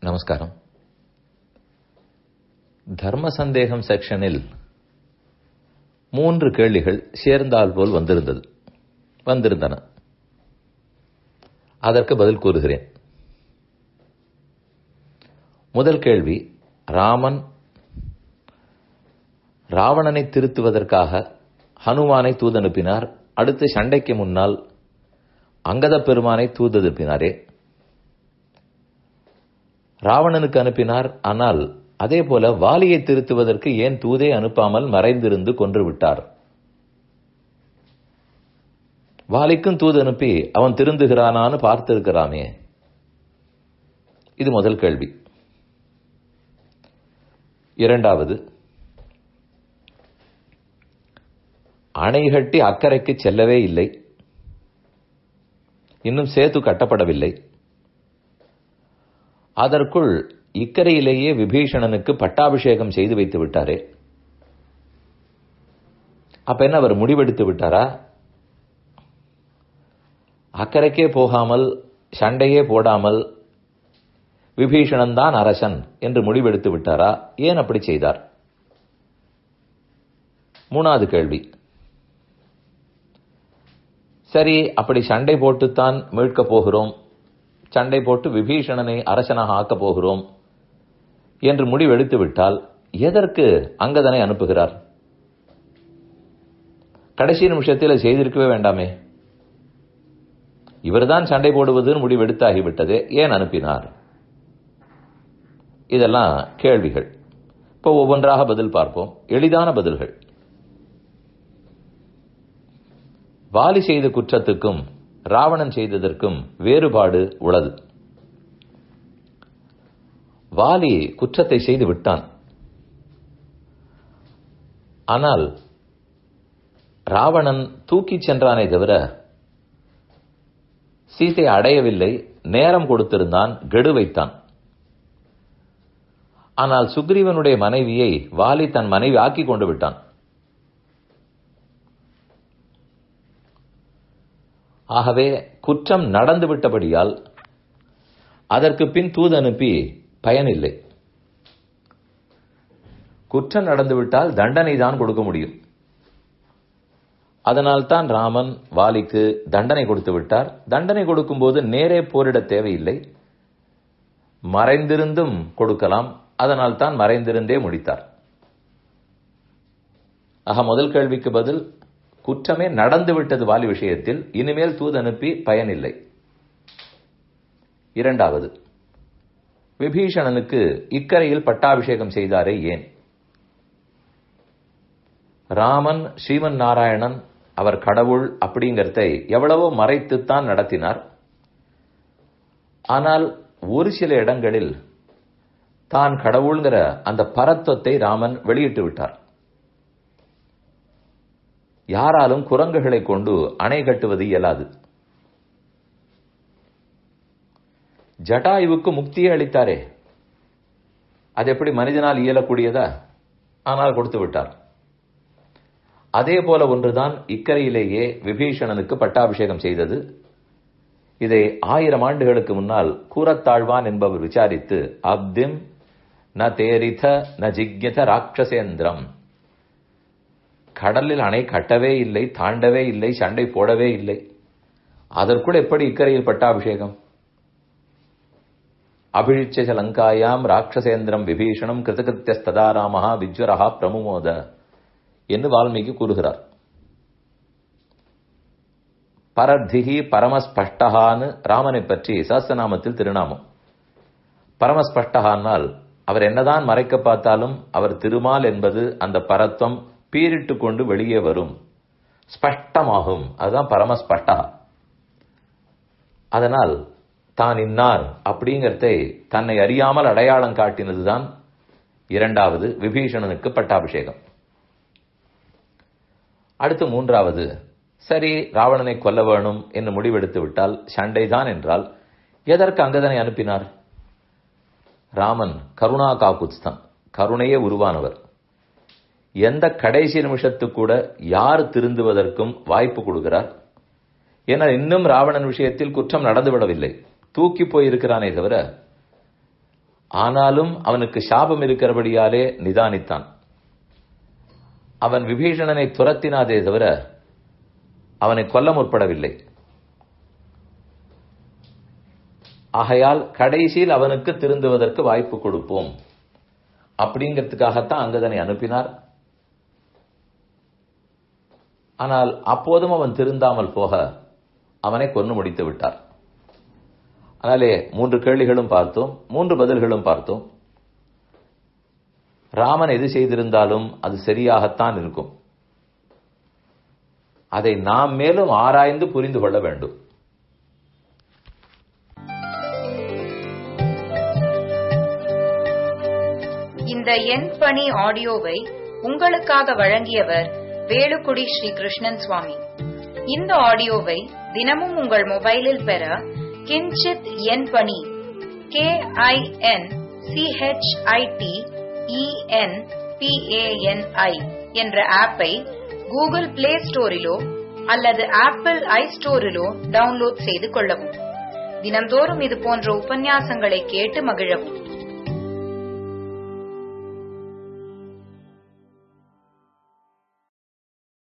நமஸ்காரம். தர்ம சந்தேகம் செக்ஷனில் 3 கேள்விகள் சேர்ந்தால் போல் வந்திருந்தன. அதற்கு பதில் கூறுகிறேன். முதல் கேள்வி, ராமன் ராவணனை திருத்துவதற்காக ஹனுமானை தூதனுப்பினார். அடுத்து சண்டைக்கு முன்னால் அங்கத பெருமானை தூதனுப்பினாரே. ராவணனுக்கு அனுப்பினார். ஆனால் அதே போல வாலியை திருத்துவதற்கு ஏன் தூதே அனுப்பாமல் மறைந்திருந்து கொன்று விட்டார்? வாலிக்கும் தூது அனுப்பி அவன் திருந்துகிறானான்னு பார்த்திருக்கிறாமே. இது முதல் கேள்வி. இரண்டாவது, அணை கட்டி அக்கறைக்கு செல்லவே இல்லை, இன்னும் சேது கட்டப்படவில்லை. அதற்குள் இக்கரையிலேயே விபீஷணனுக்கு பட்டாபிஷேகம் செய்து வைத்து விட்டாரே. அப்ப என்ன, அவர் முடிவெடுத்து விட்டாரா? அக்கறைக்கே போகாமல் சண்டையே போடாமல் விபீஷணன் தான் அரசன் என்று முடிவெடுத்து விட்டாரா? ஏன் அப்படி செய்தார்? மூணாவது கேள்வி, சரி, அப்படி சண்டை போட்டுத்தான் மீட்கப் போகிறோம், சண்டை போட்டு விபீஷணனை அரசனாக ஆக்கப் போகிறோம் என்று முடிவெடுத்து விட்டால் எதற்கு அங்கதனை அனுப்புகிறார்? கடைசி நிமிஷத்தில் செய்திருக்கவே வேண்டாமே. இவர்தான் சண்டை போடுவதுன்னு முடிவெடுத்தாகிவிட்டதே, ஏன் அனுப்பினார்? இதெல்லாம் கேள்விகள். இப்போ ஒவ்வொன்றாக பதில் பார்ப்போம். எளிதான பதில்கள். வாலி செய்த குற்றத்துக்கும் ராவணன் செய்ததற்கும் வேறுபாடு உள்ளது. வாலி குற்றத்தை செய்து விட்டான். ஆனால் ராவணன் தூக்கிச் சென்றானே தவிர சீதை அடையவில்லை. நேரம் கொடுத்திருந்தான், கெடு வைத்தான். ஆனால் சுக்ரீவனுடைய மனைவியை வாலி தன் மனைவி ஆக்கி கொண்டு விட்டான். ஆகவே குற்றம் நடந்து விட்டபடியால் அதற்கு பின் தூது அனுப்பி பயனில்லை. குற்றம் நடந்துவிட்டால் தண்டனை தான் கொடுக்க முடியும். அதனால்தான் ராமன் வாலிக்கு தண்டனை கொடுத்து விட்டார். தண்டனை கொடுக்கும் போது நேரே போரிட தேவையில்லை, மறைந்திருந்தும் கொடுக்கலாம். அதனால் தான் மறைந்திருந்தே முடித்தார். ஆக முதல் கேள்விக்கு பதில், குற்றமே நடந்துவிட்டது வாலி விஷயத்தில், இனிமேல் தூது அனுப்பி பயனில்லை. இரண்டாவது, விபீஷணனுக்கு இக்கரையில் பட்டாபிஷேகம் செய்தாரே ஏன்? ராமன் ஸ்ரீமன் நாராயணன், அவர் கடவுள் அப்படிங்கறதை எவ்வளவோ மறைத்துத்தான் நடத்தினார். ஆனால் ஒரு சில இடங்களில் தான் கடவுள்ங்கிற அந்த பரத்துவத்தை ராமன் வெளியிட்டு விட்டார். யாராலும் குரங்குகளை கொண்டு அணை கட்டுவது இயலாது. ஜட்டாயுவுக்கு முக்தியே அளித்தாரே, அது எப்படி மனிதனால் இயலக்கூடியதா? ஆனால் கொடுத்து விட்டார். அதே போல ஒன்றுதான் இக்கரையிலேயே விபீஷணனுக்கு பட்டாபிஷேகம் செய்தது. இதை 1000 ஆண்டுகளுக்கு முன்னால் கூறத்தாழ்வான் என்பவர் விசாரித்து, அப்திம் ந தேரித ந ஜிக்யத ராட்சசேந்திரம், கடலில் அணை கட்டவே இல்லை, தாண்டவே இல்லை, சண்டை போடவே இல்லை, அதற்குள் எப்படி இக்கரையில் பட்டாபிஷேகம்? அபிஷிச்ச லங்காயாம் ராட்சசேந்திரம் விபீஷணம் கிருதகிருத்தியஸ்ததா ராமஹா விஜ்வரஹா பிரமுமோத என்று வால்மீகி கூறுகிறார். பரத்திகி பரமஸ்பஷ்டஹான்னு ராமனை பற்றி சஹஸ்ரநாமத்தில் திருநாமம். பரமஸ்பஷ்டஹானால் அவர் என்னதான் மறைக்க பார்த்தாலும் அவர் திருமால் என்பது அந்த பரத்வம் பீரிட்டு கொண்டு வெளியே வரும், ஸ்பஷ்டமாகும். அதுதான் பரமஸ்பஷ்டா. அதனால் தான் இன்னார் அப்படிங்கறதை தன்னை அறியாமல் அடையாளம் காட்டினதுதான் இரண்டாவது விபீஷணனுக்கு பட்டாபிஷேகம். அடுத்து மூன்றாவது, சரி, ராவணனை கொல்ல வேணும் என்று முடிவெடுத்து விட்டால் சண்டைதான் என்றால் எதற்கு அங்கதனை அனுப்பினார்? ராமன் கருணா காகுத்ஸ்தன், கருணையே உருவானவர். எந்த கடைசி நிமிஷத்து கூட யார் திருந்துவதற்கும் வாய்ப்பு கொடுக்கிறார். ஏன்னா இன்னும் ராவணன் விஷயத்தில் குற்றம் நடந்துவிடவில்லை, தூக்கி போயிருக்கிறானே தவிர ஆனாலும் அவனுக்கு சாபம் இருக்கிறபடியாலே நிதானித்தான். அவன் விபீஷணனை துரத்தினாதே தவிர அவனை கொல்ல முற்படவில்லை. ஆகையால் கடைசியில் அவனுக்கு திருந்துவதற்கு வாய்ப்பு கொடுப்போம் அப்படிங்கிறதுக்காகத்தான் அங்கதனை அனுப்பினார். ஆனால் அப்போதும் அவன் திருந்தாமல் போக அவனை கொன்று முடித்து விட்டார். அதனாலே 3 கேள்விகளும் பார்த்தோம், 3 பதில்களும் பார்த்தோம். ராமன் எது செய்திருந்தாலும் அது சரியாகத்தான் இருக்கும். அதை நாம் மேலும் ஆராய்ந்து புரிந்து கொள்ள வேண்டும். இந்த என் பணி ஆடியோவை உங்களுக்காக வழங்கியவர் வேலுக்குடி ஸ்ரீ கிருஷ்ணன் சுவாமி. இந்த ஆடியோவை தினமும் உங்கள் மொபைலில் பெற கிஞ்சித் என் பணி KINCHITENPANI என்ற ஆப்பை கூகுள் பிளே ஸ்டோரிலோ அல்லது ஆப்பிள் ஐஸ்டோரிலோ டவுன்லோட் செய்து கொள்ளவும். தினம்தோறும் இது போன்ற உபன்யாசங்களை கேட்டு மகிழவும்.